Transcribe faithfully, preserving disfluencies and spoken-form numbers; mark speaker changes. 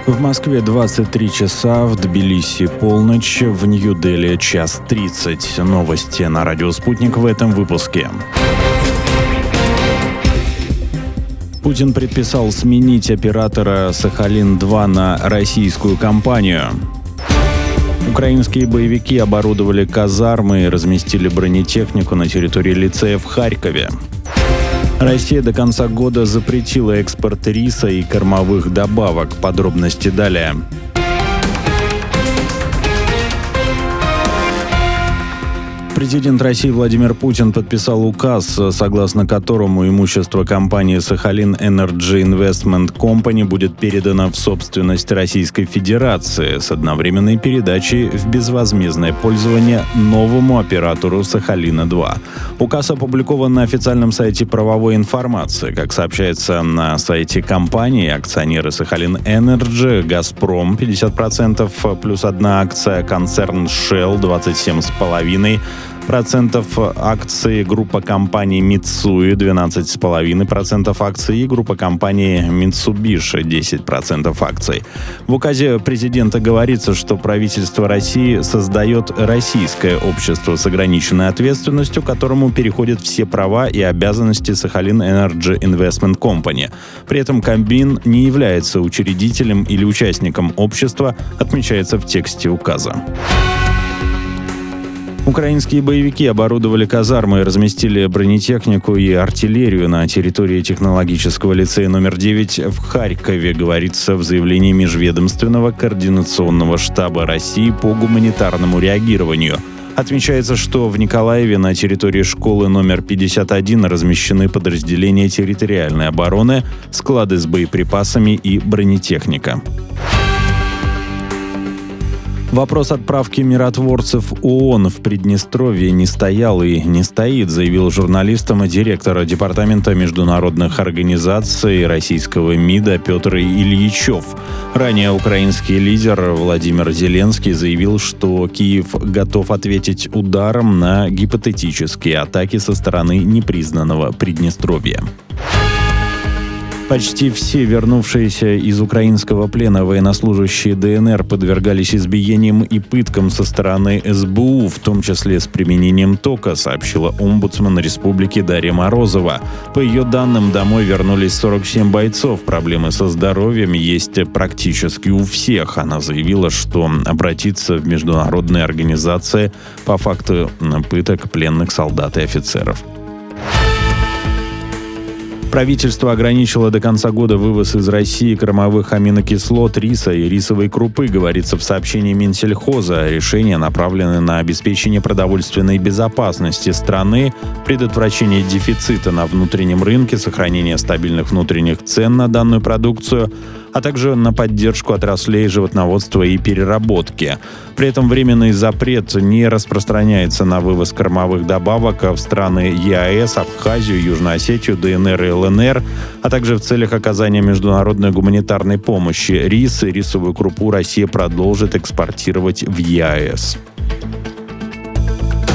Speaker 1: В Москве двадцать три часа, в Тбилиси полночь, в Нью-Дели час тридцать. Новости на радио «Спутник» в этом выпуске. Путин предписал сменить оператора «Сахалин-два» на российскую компанию. Украинские боевики оборудовали казармы и разместили бронетехнику на территории лицея в Харькове. Россия до конца года запретила экспорт риса и кормовых добавок. Подробности далее. Президент России Владимир Путин подписал указ, согласно которому имущество компании «Сахалин Energy Investment Company» будет передано в собственность Российской Федерации с одновременной передачей в безвозмездное пользование новому оператору «Сахалина-два». Указ опубликован на официальном сайте правовой информации. Как сообщается на сайте компании, акционеры «Сахалин Energy», «Газпром» пятьдесят процентов плюс одна акция, концерн «Shell» двадцать семь целых пять десятых процентов акций, группа компаний Mitsui двенадцать целых пять десятых процентов акций и группа компаний Mitsubishi десять процентов акций. В указе президента говорится, что правительство России создает российское общество с ограниченной ответственностью, которому переходят все права и обязанности Сахалин Energy Investment Company. При этом Кабмин не является учредителем или участником общества, отмечается в тексте указа. Украинские боевики оборудовали казармы и разместили бронетехнику и артиллерию на территории технологического лицея номер девять в Харькове, говорится в заявлении Межведомственного координационного штаба России по гуманитарному реагированию. Отмечается, что в Николаеве на территории школы номер пятьдесят один размещены подразделения территориальной обороны, склады с боеприпасами и бронетехника. Вопрос отправки миротворцев ООН в Приднестровье не стоял и не стоит, заявил журналистам директор Департамента международных организаций российского МИДа Петр Ильичев. Ранее украинский лидер Владимир Зеленский заявил, что Киев готов ответить ударом на гипотетические атаки со стороны непризнанного Приднестровья. Почти все вернувшиеся из украинского плена военнослужащие ДНР подвергались избиениям и пыткам со стороны СБУ, в том числе с применением тока, сообщила омбудсман республики Дарья Морозова. По ее данным, домой вернулись сорок семь бойцов. Проблемы со здоровьем есть практически у всех. Она заявила, что обратиться в международные организации по факту пыток пленных солдат и офицеров. Правительство ограничило до конца года вывоз из России кормовых аминокислот, риса и рисовой крупы, говорится в сообщении Минсельхоза. Решение направлено на обеспечение продовольственной безопасности страны, предотвращение дефицита на внутреннем рынке, сохранение стабильных внутренних цен на данную продукцию, а также на поддержку отраслей животноводства и переработки. При этом временный запрет не распространяется на вывоз кормовых добавок в страны ЕАЭС, Абхазию, Южную Осетию, ДНР и ЛНР, а также в целях оказания международной гуманитарной помощи. Рис и рисовую крупу Россия продолжит экспортировать в ЕАЭС.